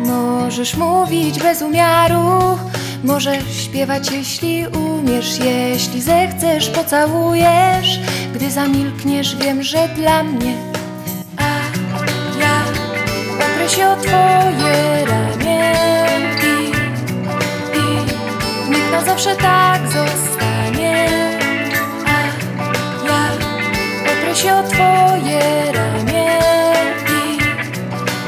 Możesz mówić bez umiaru, możesz śpiewać jeśli umiesz. Jeśli zechcesz, pocałujesz. Gdy zamilkniesz, wiem, że dla mnie. A ja oprę się o twoje ramię i niech na zawsze tak